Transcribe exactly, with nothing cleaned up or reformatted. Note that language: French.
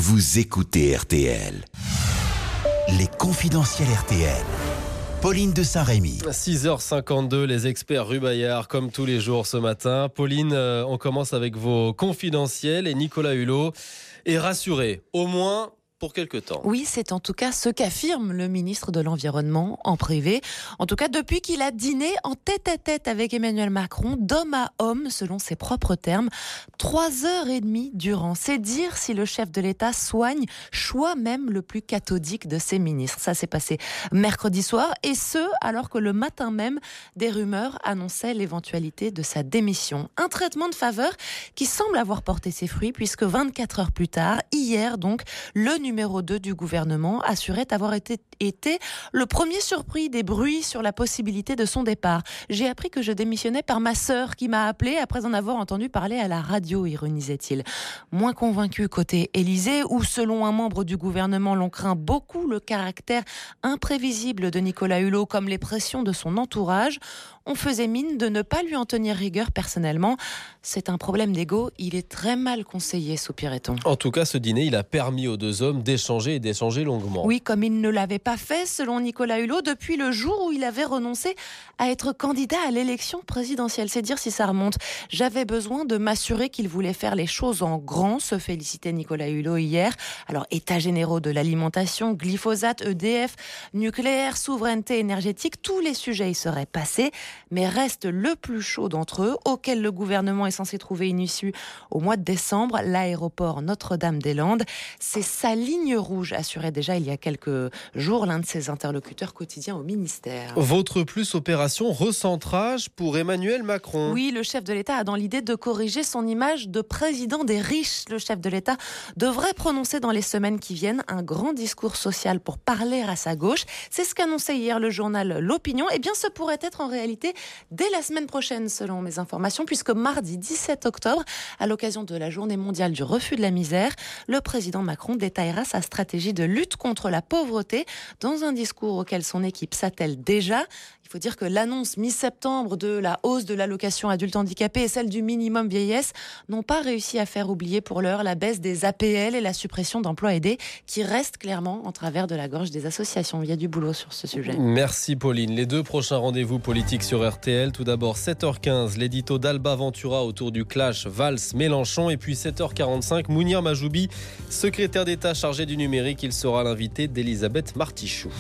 vous écoutez R T L. Les confidentiels R T L. Pauline de Saint-Rémy. six heures cinquante-deux, les experts Rue Bayard, comme tous les jours ce matin. Pauline, euh, on commence avec vos confidentiels et Nicolas Hulot est rassuré, au moins pour quelque temps. Oui, c'est en tout cas ce qu'affirme le ministre de l'Environnement en privé. En tout cas, depuis qu'il a dîné en tête-à-tête avec Emmanuel Macron, d'homme à homme, selon ses propres termes, trois heures et demie durant. C'est dire si le chef de l'État soigne, choix même le plus cathodique de ses ministres. Ça s'est passé mercredi soir, et ce, alors que le matin même, des rumeurs annonçaient l'éventualité de sa démission. Un traitement de faveur qui semble avoir porté ses fruits, puisque vingt-quatre heures plus tard, hier donc, le numéro numéro deux du gouvernement assurait avoir été, été le premier surpris des bruits sur la possibilité de son départ. J'ai appris que je démissionnais par ma sœur qui m'a appelé après en avoir entendu parler à la radio, ironisait-il. Moins convaincu côté Élysée, où selon un membre du gouvernement, l'on craint beaucoup le caractère imprévisible de Nicolas Hulot comme les pressions de son entourage. On faisait mine de ne pas lui en tenir rigueur personnellement. C'est un problème d'ego, il est très mal conseillé, soupirait-on. En tout cas, ce dîner, il a permis aux deux hommes d'échanger et d'échanger longuement. Oui, comme il ne l'avait pas fait, selon Nicolas Hulot, depuis le jour où il avait renoncé à être candidat à l'élection présidentielle. C'est dire si ça remonte. J'avais besoin de m'assurer qu'il voulait faire les choses en grand, se félicitait Nicolas Hulot hier. Alors, états généraux de l'alimentation, glyphosate, E D F, nucléaire, souveraineté énergétique, tous les sujets y seraient passés. Mais reste le plus chaud d'entre eux, auquel le gouvernement est censé trouver une issue au mois de décembre, l'aéroport Notre-Dame-des-Landes. C'est sa ligne rouge, assurait déjà il y a quelques jours l'un de ses interlocuteurs quotidiens au ministère. Votre plus opération recentrage pour Emmanuel Macron. Oui, le chef de l'État a dans l'idée de corriger son image de président des riches. Le chef de l'État devrait prononcer dans les semaines qui viennent un grand discours social pour parler à sa gauche. C'est ce qu'annonçait hier le journal L'Opinion. Eh bien, ce pourrait être en réalité dès la semaine prochaine, selon mes informations, puisque mardi dix-sept octobre, à l'occasion de la journée mondiale du refus de la misère, le président Macron détaillera sa stratégie de lutte contre la pauvreté dans un discours auquel son équipe s'attelle déjà. Il faut dire que l'annonce mi-septembre de la hausse de l'allocation adulte handicapé et celle du minimum vieillesse n'ont pas réussi à faire oublier pour l'heure la baisse des A P L et la suppression d'emplois aidés qui restent clairement en travers de la gorge des associations. Il y a du boulot sur ce sujet. Merci Pauline. Les deux prochains rendez-vous politiques sur R T L. Tout d'abord sept heures quinze, l'édito d'Alba Ventura autour du clash Valls-Mélenchon. Et puis sept heures quarante-cinq, Mounir Majoubi, secrétaire d'État chargé du numérique. Il sera l'invité d'Elisabeth Martichoux.